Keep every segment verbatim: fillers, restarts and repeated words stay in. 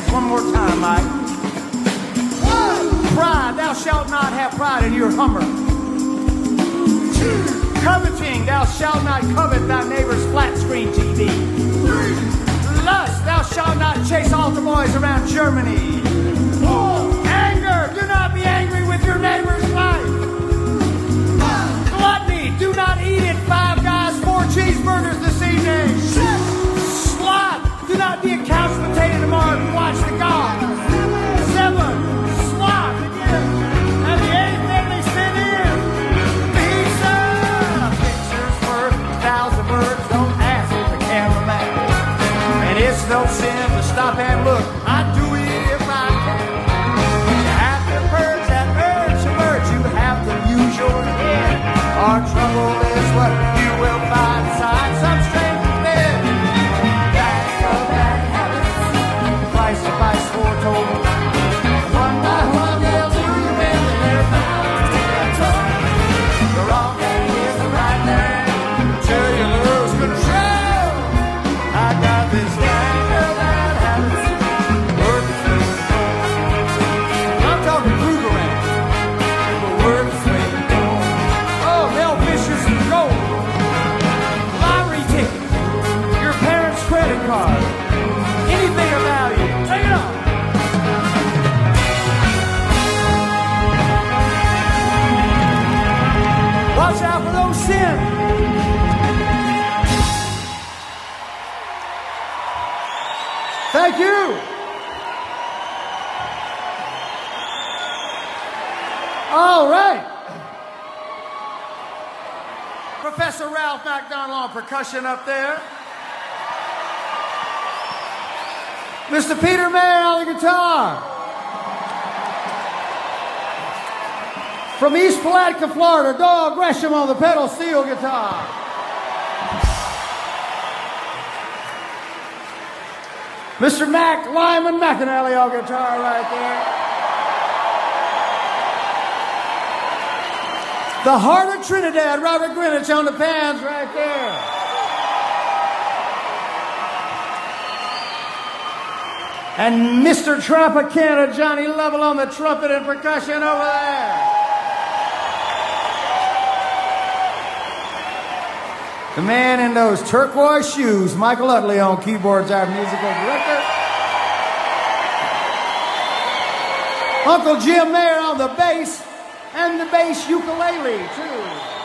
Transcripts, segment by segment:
one more time, Mike. One. Pride, thou shalt not have pride in your Hummer. Two. Coveting, thou shalt not covet thy neighbor's flat screen T V. Three. Lust, thou shalt not chase altar boys around Germany. Four. Anger, do not be angry with your neighbor's wife. Five. Gluttony, do not eat at Five Guys four cheeseburgers this evening. Six. Sloth, do not be a couch potato tomorrow and watch the gods. Seven. Sloth, again. And the eighth deadly sin is pizza. Pictures worth a thousand words, don't ask the cameraman. And it's no sin to stop and look. I do it if I can. You have to purge that urge to merge. You have to use your head. Our trouble is what you will find inside some strange bed. That's the bad habits. Price to price foretold. One by one they'll do you in their mouth. The wrong thing is the right thing till you lose control. I got this gang of bad habits. Worth the gold. I'm talking Krugerrand. The worth the gold. Oh, Mel Fisher's gold. Lottery ticket. Your parents' credit card. Anything of value. Take it on. Watch out for those sins. Thank you. All right. Professor Ralph MacDonald on percussion up there. Mister Peter Mayer on the guitar. From East Palatka, Florida, Doyle Gresham on the pedal steel guitar. Mister Mac Lyman McAnally on guitar right there. The Heart of Trinidad, Robert Greenwich on the pans right there. And Mister Tropicana, Johnny Lovell on the trumpet and percussion over there. The man in those turquoise shoes, Michael Utley on keyboards, our musical director. Uncle Jim Mayer on the bass, and the bass ukulele, too.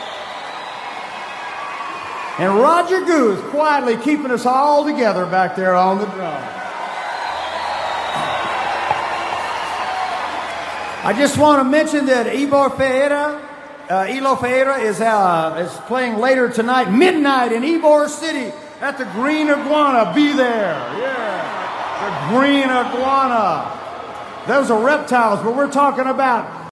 And Roger Guth quietly keeping us all together back there on the drum. I just want to mention that Ivor Ferreira, uh, Elo Ferreira is, uh, is playing later tonight, midnight in Ybor City at the Green Iguana. Be there. Yeah. The Green Iguana. Those are reptiles, but we're talking about